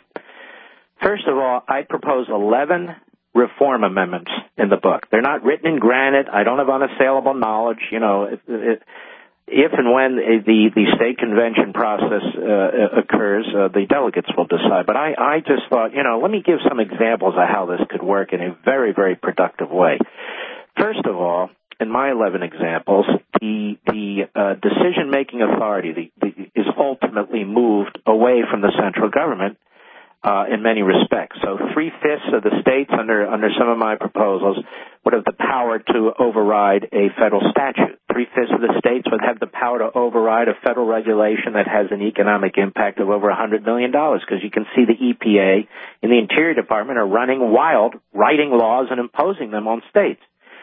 L: First of all, I propose eleven reform amendments in the book. They're not written in granite. I don't have unassailable knowledge. You know, it, it, if and when the the state convention process uh, occurs, uh, the delegates will decide. But I I just thought, you know, let me give some examples of how this could work in a very very productive way. First of all, in my eleven examples, the the uh, decision-making authority the, the, is ultimately moved away from the central government uh, in many respects. So three-fifths of the states under under some of my proposals would have the power to override a federal statute. Three-fifths of the states would have the power to override a federal regulation that has an economic impact of over one hundred million dollars, because you can see the E P A and the Interior Department are running wild, writing laws and imposing them on states.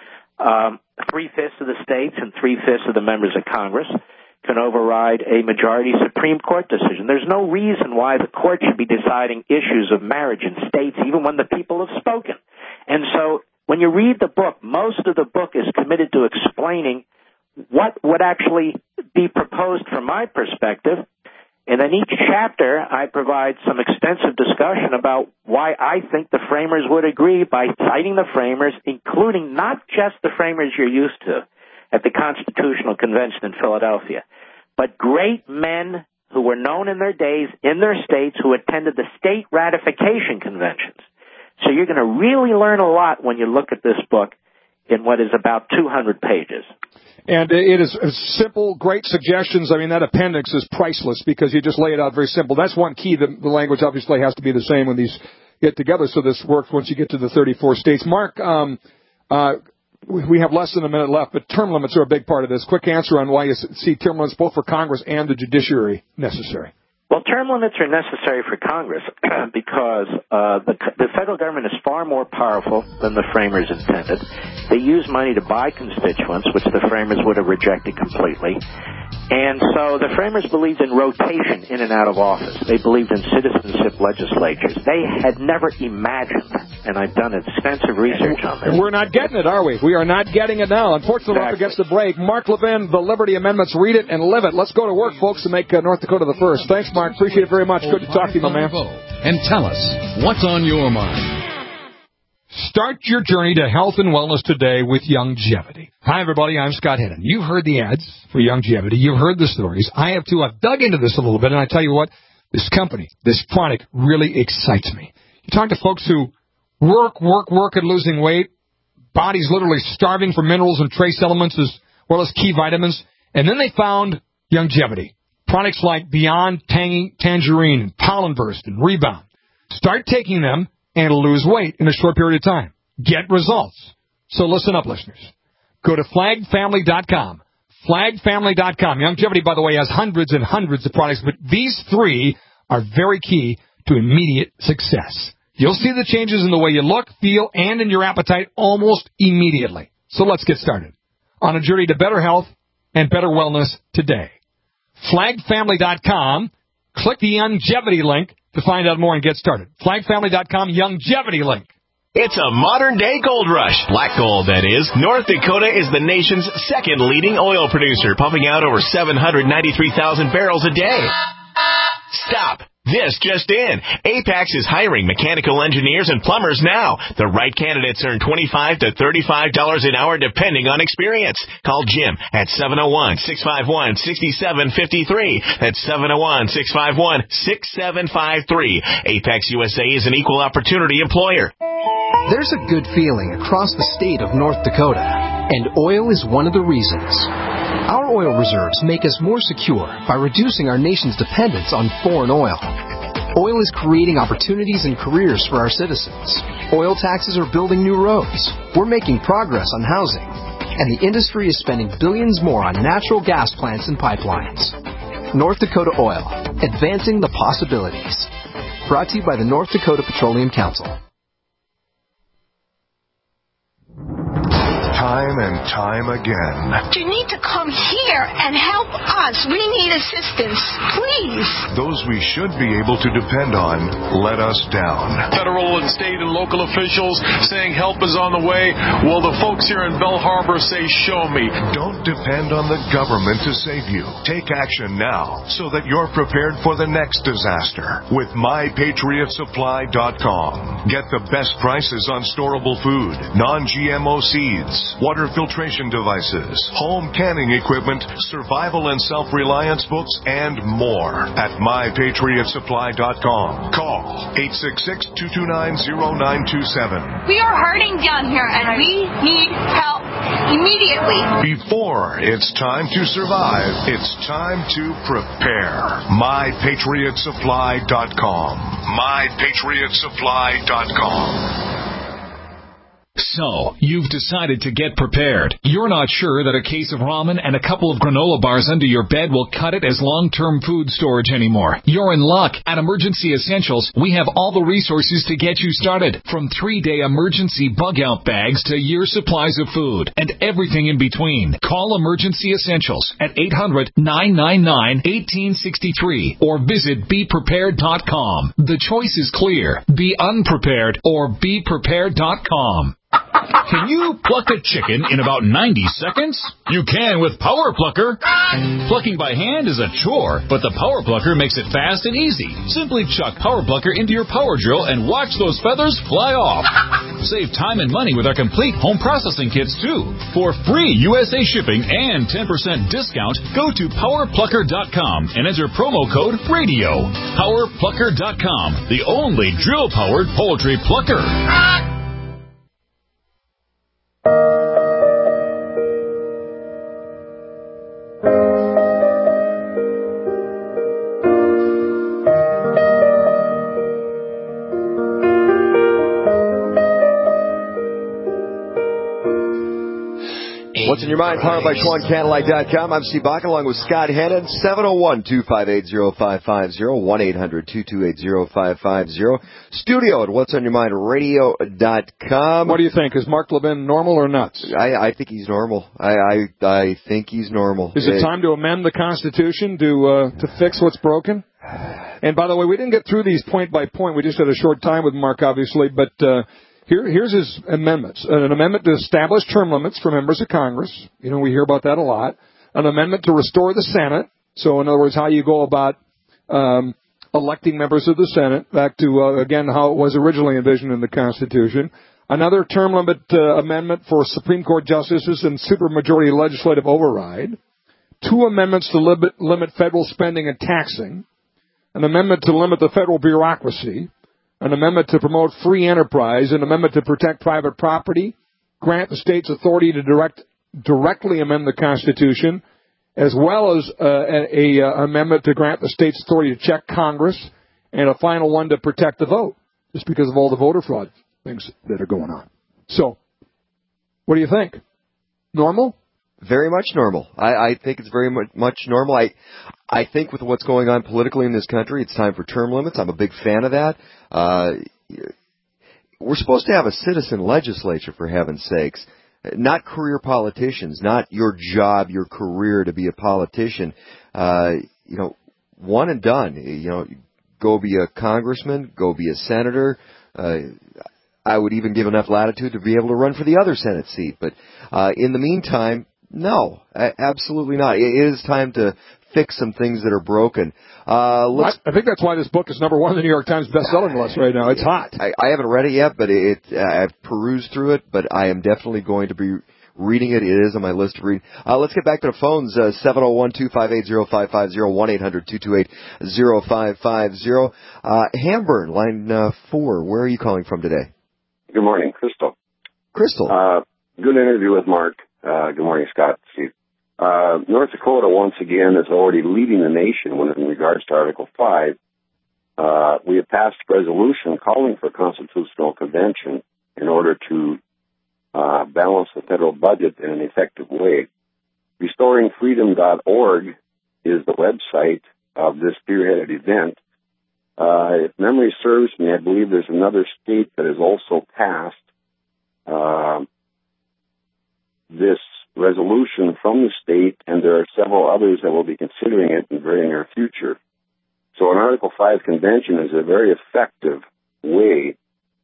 L: Um, three-fifths of the states and three-fifths of the members of Congress can override a majority Supreme Court decision. There's no reason why the court should be deciding issues of marriage in states, even when the people have spoken. And so when you read the book, most of the book is committed to explaining what would actually be proposed from my perspective. And in each chapter, I provide some extensive discussion about why I think the framers would agree by citing the framers, including not just the framers you're used to at the Constitutional Convention in Philadelphia, but great men who were known in their days in their states who attended the state ratification conventions. So you're going to really learn a lot when you look at this book in what is about two hundred pages.
A: And it is simple, great suggestions. I mean, that appendix is priceless because you just lay it out very simple. That's one key. The, the language obviously has to be the same when these get together, so this works once you get to the thirty-four states. Mark, um, uh, we have less than a minute left, but term limits are a big part of this. Quick answer on why you see term limits both for Congress and the judiciary necessary.
L: Well, term limits are necessary for Congress because uh, the, the federal government is far more powerful than the framers intended. They use money to buy constituents, which the framers would have rejected completely. And so the framers believed in rotation in and out of office. They believed in citizenship legislatures. They had never imagined, and I've done extensive research on this.
A: And we're not getting it, are we? We are not getting it now. Unfortunately, we're up against the break. Mark Levin, The Liberty Amendments, read it and live it. Let's go to work, folks, to make uh, North Dakota the first. Thanks, Mark. Appreciate it very much. Good to talk to you, my man.
D: And tell us what's on your mind.
E: Start your journey to health and wellness today with Youngevity. Hi, everybody. I'm Scott Hennon. You've heard the ads for Youngevity. You've heard the stories. I have, too. I've dug into this a little bit, and I tell you what, this company, this product really excites me. You talk to folks who work, work, work at losing weight, bodies literally starving for minerals and trace elements as well as key vitamins, and then they found Youngevity. Products like Beyond Tangy Tangerine and Pollen Burst and Rebound. Start taking them and lose weight in a short period of time. Get results. So listen up, listeners. Go to flag family dot com. flag family dot com. Youngevity, by the way, has hundreds and hundreds of products, but these three are very key to immediate success. You'll see the changes in the way you look, feel, and in your appetite almost immediately. So let's get started on a journey to better health and better wellness today. flag family dot com. Click the Youngevity link to find out more and get started. flag family dot com, Youngevity link.
F: It's a modern-day gold rush. Black gold, that is. North Dakota is the nation's second leading oil producer, pumping out over seven hundred ninety-three thousand barrels a day. Stop. This just in. Apex is hiring mechanical engineers and plumbers now. The right candidates earn twenty-five to thirty-five dollars an hour depending on experience. Call Jim at seven oh one, six five one, six seven five three. That's seven oh one, six five one, six seven five three. Apex U S A is an equal opportunity employer.
G: There's a good feeling across the state of North Dakota, and oil is one of the reasons. Our oil reserves make us more secure by reducing our nation's dependence on foreign oil. Oil is creating opportunities and careers for our citizens. Oil taxes are building new roads. We're making progress on housing. And the industry is spending billions more on natural gas plants and pipelines. North Dakota Oil, advancing the possibilities. Brought to you by the North Dakota Petroleum Council.
N: Time and time again.
O: You need to come here and help us. We need assistance, please.
N: Those we should be able to depend on let us down.
P: Federal and state and local officials saying help is on the way. Well, the folks here in Bell Harbor say, show me.
N: Don't depend on the government to save you. Take action now so that you're prepared for the next disaster with my patriot supply dot com. Get the best prices on storable food, non G M O seeds, water filtration devices, home canning equipment, survival and self-reliance books, and more at my patriot supply dot com. Call eight six six, two two nine, zero nine two seven.
O: We are hurting down here, and we need help immediately.
N: Before it's time to survive, it's time to prepare. my patriot supply dot com. my patriot supply dot com.
E: So, you've decided to get prepared. You're not sure that a case of ramen and a couple of granola bars under your bed will cut it as long-term food storage anymore. You're in luck. At Emergency Essentials, we have all the resources to get you started. From three-day emergency bug-out bags to year supplies of food and everything in between. Call Emergency Essentials at eight hundred, nine nine nine, one eight six three or visit be prepared dot com. The choice is clear. Be unprepared or be prepared dot com.
Q: Can you pluck a chicken in about ninety seconds? You can with Power Plucker. Plucking by hand is a chore, but the Power Plucker makes it fast and easy. Simply chuck Power Plucker into your power drill and watch those feathers fly off. Save time and money with our complete home processing kits, too. For free U S A shipping and ten percent discount, go to power plucker dot com and enter promo code RADIO. power plucker dot com, the only drill-powered poultry plucker.
B: What's in your mind? Powered by Schwann Cadillac dot com. I'm Steve Bach along with Scott Hennon. seven oh one, two five eight, oh five five oh. one eight hundred, two two eight, oh five five oh. Studio at what's on your mind radio dot com.
A: What do you think? Is Mark Levin normal or nuts?
B: I, I think he's normal. I, I I think he's normal.
A: Is it time to amend the Constitution to uh, to fix what's broken? And by the way, we didn't get through these point by point. We just had a short time with Mark, obviously, but uh, Here, here's his amendments. An amendment to establish term limits for members of Congress. You know, we hear about that a lot. An amendment to restore the Senate. So, in other words, how you go about um, electing members of the Senate, back to, uh, again, how it was originally envisioned in the Constitution. Another term limit uh, amendment for Supreme Court justices and supermajority legislative override. Two amendments to limit, limit federal spending and taxing. An amendment to limit the federal bureaucracy. An amendment to promote free enterprise, an amendment to protect private property, grant the states authority to direct, directly amend the Constitution, as well as uh, a, a uh, amendment to grant the states authority to check Congress, and a final one to protect the vote, just because of all the voter fraud things that are going on. So, what do you think? Normal?
B: Very much normal. I, I think it's very much, much normal. I, I think with what's going on politically in this country, it's time for term limits. I'm a big fan of that. Uh, we're supposed to have a citizen legislature, for heaven's sakes, not career politicians, not your job, your career to be a politician. Uh, you know, one and done. You know, go be a congressman, go be a senator. Uh, I would even give enough latitude to be able to run for the other Senate seat. But uh, in the meantime, no, absolutely not. It is time to fix some things that are broken. Uh, let's,
A: I think that's why this book is number one on the New York Times bestselling list right now. It's hot.
B: I, I haven't read it yet, but it, it, I've perused through it, but I am definitely going to be reading it. It is on my list to read. Uh, let's get back to the phones. Uh, seven oh one, two five eight, oh five five oh, one eight hundred, two two eight, oh five five oh. Uh, Hamburn, line uh, four. Where are you calling from today?
R: Good morning, Crystal.
B: Crystal.
R: Uh, good interview with Mark. Uh, good morning, Scott, Steve. Uh, North Dakota, once again, is already leading the nation when in regards to Article five. Uh, we have passed a resolution calling for a constitutional convention in order to uh, balance the federal budget in an effective way. restoring freedom dot org is the website of this spearheaded event. Uh, if memory serves me, I believe there's another state that has also passed uh, this resolution from the state, and there are several others that will be considering it in the very near future. So an Article five convention is a very effective way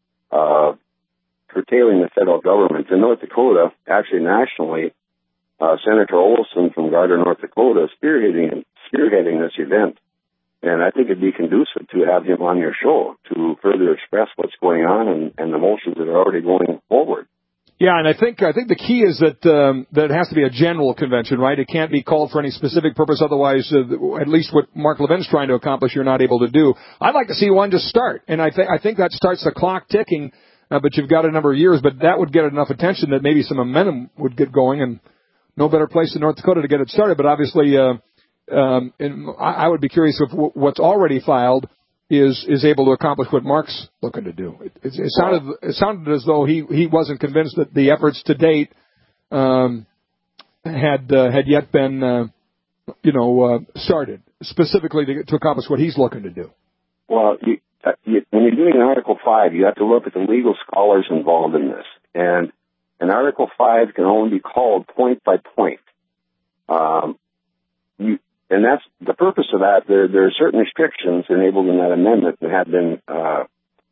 R: of curtailing the federal government. In North Dakota, actually nationally, uh, Senator Olson from Gardner, North Dakota, is spearheading, spearheading this event. And I think it'd be conducive to have him on your show to further express what's going on and, and the motions that are already going forward.
A: Yeah, and I think I think the key is that um, that it has to be a general convention, right? It can't be called for any specific purpose. Otherwise, uh, at least what Mark Levin's trying to accomplish, you're not able to do. I'd like to see one just start, and I think I think that starts the clock ticking. Uh, but you've got a number of years, but that would get enough attention that maybe some momentum would get going, and no better place than North Dakota to get it started. But obviously, uh, um, and I, I would be curious if w- what's already filed is is able to accomplish what Mark's looking to do. It, it, it sounded it sounded as though he, he wasn't convinced that the efforts to date um, had uh, had yet been uh, you know uh, started specifically to, to accomplish what he's looking to do.
R: Well, you, uh, you, when you're doing an Article five, you have to look at the legal scholars involved in this, and an Article five can only be called point by point. Um, you. And that's the purpose of that. There, there are certain restrictions enabled in that amendment that have been uh,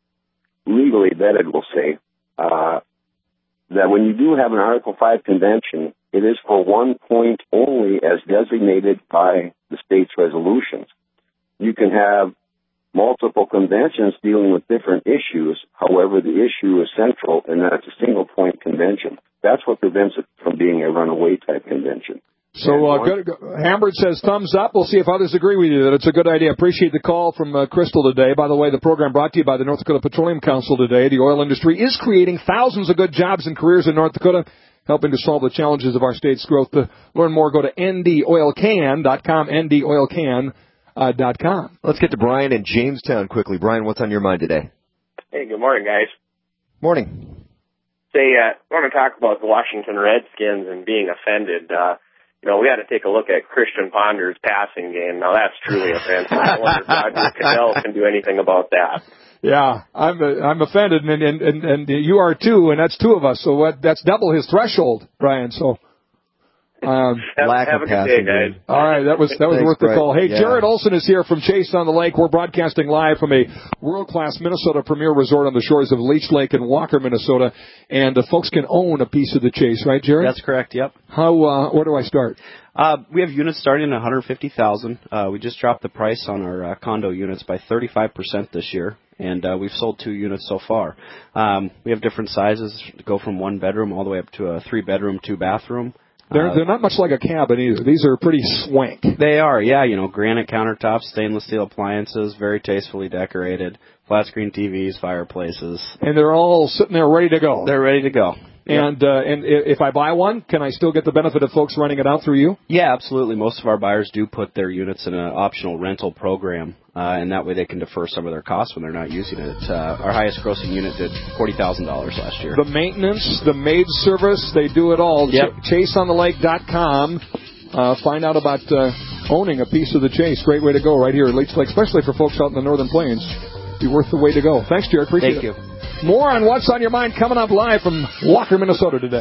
R: legally vetted, we'll say, uh, that when you do have an Article five convention, it is for one point only as designated by the state's resolutions. You can have multiple conventions dealing with different issues. However, the issue is central, and that it's a single point convention. That's what prevents it from being a runaway type convention.
A: So uh, good, good. Hambert says thumbs up. We'll see if others agree with you that it's a good idea. Appreciate the call from uh, Crystal today. By the way, the program brought to you by the North Dakota Petroleum Council today. The oil industry is creating thousands of good jobs and careers in North Dakota, helping to solve the challenges of our state's growth. To learn more, go to N D oil can dot com, N D oil can dot com.
B: Let's get to Brian in Jamestown quickly. Brian, what's on your mind today?
S: Hey, good morning, guys.
B: Morning.
S: Say, uh, I want to talk about the Washington Redskins and being offended. Uh, You know, we got to take a look at Christian Ponder's passing game. Now, that's truly offensive. I wonder if Roger Goodell can do anything about that.
A: Yeah, I'm uh, I'm offended, and, and and and you are too, and that's two of us. So what, that's double his threshold, Brian. So, um,
S: have, have a good day, guys.
A: All right, that was that was
B: Thanks,
A: worth the
B: Brian.
A: call. Hey,
B: yeah.
A: Jared Olson is here from Chase on the Lake. We're broadcasting live from a world-class Minnesota premier resort on the shores of Leech Lake in Walker, Minnesota, and uh, folks can own a piece of the Chase, right, Jared?
T: That's correct. Yep.
A: How? Uh, where do I start?
T: Uh, we have units starting at one hundred fifty thousand dollars. Uh, we just dropped the price on our uh, condo units by thirty-five percent this year, and uh, we've sold two units so far. Um, we have different sizes, go from one bedroom all the way up to a three bedroom, two bathroom.
A: They're,
T: uh,
A: they're not much like a cabin either. These are pretty swank.
T: They are, yeah. You know, granite countertops, stainless steel appliances, very tastefully decorated, flat screen T Vs, fireplaces.
A: And they're all sitting there ready to go.
T: They're ready to go.
A: And uh, and if I buy one, can I still get the benefit of folks renting it out through you?
T: Yeah, absolutely. Most of our buyers do put their units in an optional rental program, uh, and that way they can defer some of their costs when they're not using it. Uh, our highest grossing unit did forty thousand dollars last year.
A: The maintenance, the maid service, they do it all.
T: Yep.
A: Ch- chase on the lake dot com. Uh, find out about uh, owning a piece of the Chase. Great way to go right here at Leech Lake, especially for folks out in the Northern Plains. Be worth the way to go. Thanks, Jared. Appreciate
T: Thank
A: it.
T: you.
A: More on What's on Your Mind coming up live from Walker, Minnesota today.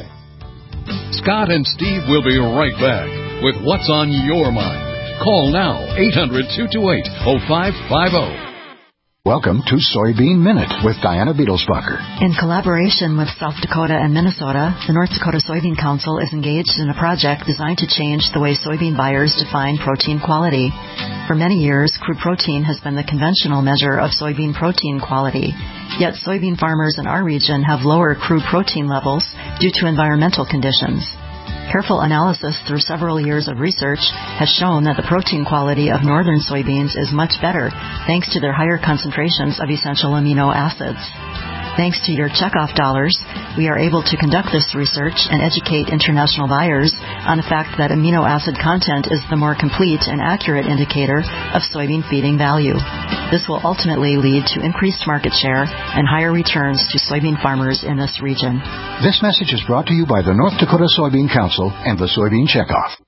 D: Scott and Steve will be right back with What's on Your Mind. Call now, eight hundred, two two eight, oh five five oh.
U: Welcome to Soybean Minute with Diana Beetlesbucker.
V: In collaboration with South Dakota and Minnesota, the North Dakota Soybean Council is engaged in a project designed to change the way soybean buyers define protein quality. For many years, crude protein has been the conventional measure of soybean protein quality. Yet soybean farmers in our region have lower crude protein levels due to environmental conditions. Careful analysis through several years of research has shown that the protein quality of northern soybeans is much better thanks to their higher concentrations of essential amino acids. Thanks to your checkoff dollars, we are able to conduct this research and educate international buyers on the fact that amino acid content is the more complete and accurate indicator of soybean feeding value. This will ultimately lead to increased market share and higher returns to soybean farmers in this region.
U: This message is brought to you by the North Dakota Soybean Council and the Soybean Checkoff.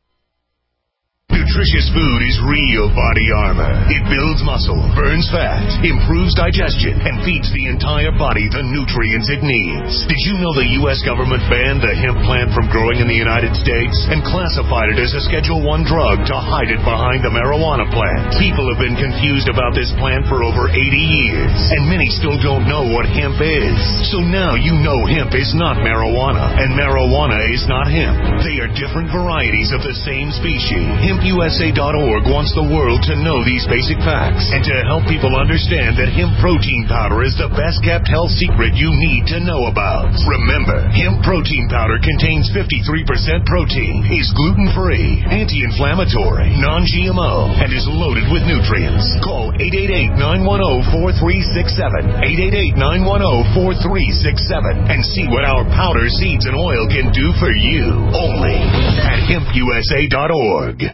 N: Nutritious food is real body armor. It builds muscle, burns fat, improves digestion, and feeds the entire body the nutrients it needs. Did you know the U S government banned the hemp plant from growing in the United States and classified it as a Schedule one drug to hide it behind the marijuana plant? People have been confused about this plant for over eighty years, and many still don't know what hemp is. So now you know hemp is not marijuana, and marijuana is not hemp. They are different varieties of the same species. Hemp U S A dot org wants the world to know these basic facts and to help people understand that hemp protein powder is the best kept health secret you need to know about. Remember, hemp protein powder contains fifty-three percent protein, is gluten-free, anti-inflammatory, non-G M O, and is loaded with nutrients. Call eight eight eight, nine one zero, four three six seven, eight eight eight, nine one zero, four three six seven, and see what our powder, seeds, and oil can do for you. Only at hemp U S A dot org.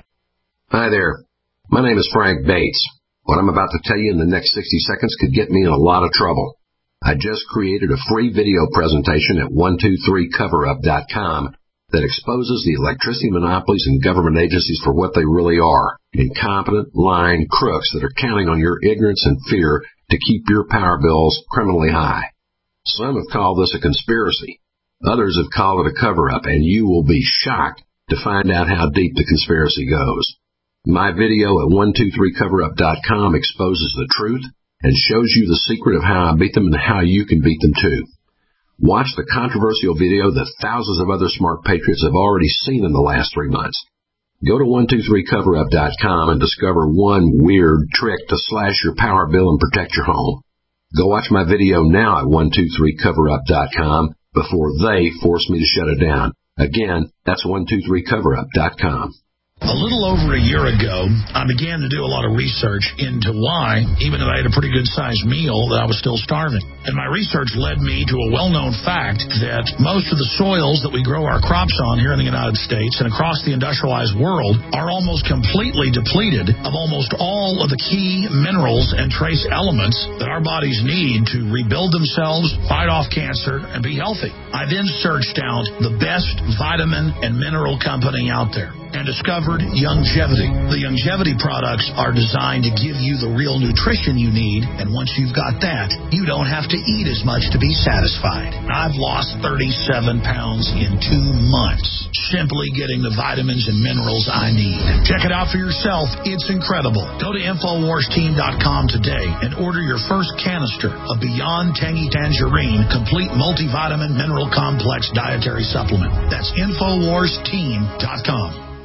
W: Hi there. My name is Frank Bates. What I'm about to tell you in the next sixty seconds could get me in a lot of trouble. I just created a free video presentation at one two three cover up dot com that exposes the electricity monopolies and government agencies for what they really are, incompetent, lying crooks that are counting on your ignorance and fear to keep your power bills criminally high. Some have called this a conspiracy. Others have called it a cover-up, and you will be shocked to find out how deep the conspiracy goes. My video at one two three cover up dot com exposes the truth and shows you the secret of how I beat them and how you can beat them too. Watch the controversial video that thousands of other smart patriots have already seen in the last three months. Go to one two three cover up dot com and discover one weird trick to slash your power bill and protect your home. Go watch my video now at one two three cover up dot com before they force me to shut it down. Again, that's one two three cover up dot com.
X: A little over a year ago, I began to do a lot of research into why, even though I had a pretty good-sized meal, that I was still starving. And my research led me to a well-known fact that most of the soils that we grow our crops on here in the United States and across the industrialized world are almost completely depleted of almost all of the key minerals and trace elements that our bodies need to rebuild themselves, fight off cancer, and be healthy. I then searched out the best vitamin and mineral company out there and discovered Youngevity. The Youngevity products are designed to give you the real nutrition you need, and once you've got that, you don't have to eat as much to be satisfied. I've lost thirty-seven pounds in two months, simply getting the vitamins and minerals I need. Check it out for yourself. It's incredible. Go to infowars team dot com today and order your first canister of Beyond Tangy Tangerine Complete Multivitamin Mineral Complex Dietary Supplement. That's infowars team dot com.